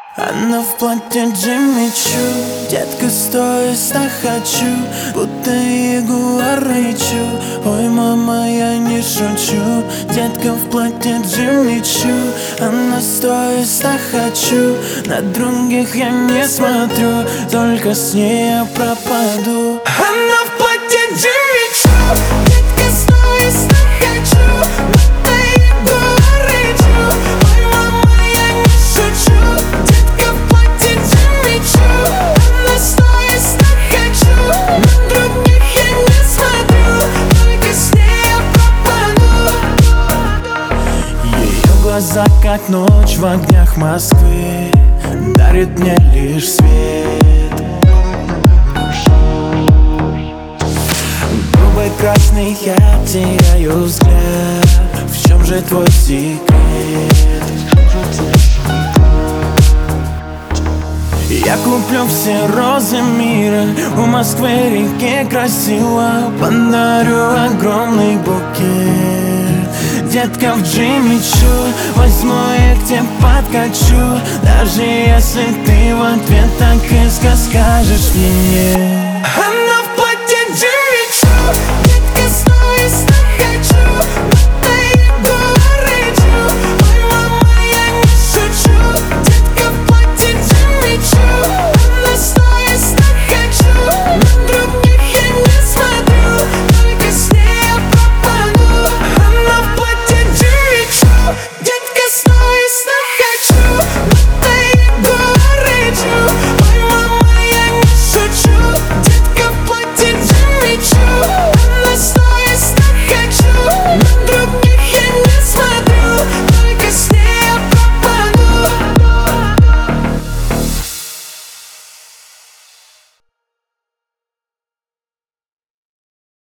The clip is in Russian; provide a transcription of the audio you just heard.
Она в платье Джимми Чу, детка, стой, хочу, будто ягуар рычу. Ой, мама, я не шучу, детка в платье Джимми Чу. Она стой, хочу, на других я не смотрю, только с ней я пропаду. Она в платье Джимми Чу, детка, стой, хочу, будто ягуар рычу. Ой, мама, я не шучу, детка в платье Джимми Чу. Она стой, хочу, на других я не смотрю, только с ней я пропаду. Ее глаза, как ночь в огнях Москвы, дарит мне лишь свет. Губы красные, я теряю взгляд. В чем же твой секрет? Я куплю все розы мира, у Москвы реки красиво, подарю огромный букет. Детка в Джимми Чу, возьму и к тебе подкачу, даже если ты в ответ так резко скажешь мне. Она в платье Джимми Чу.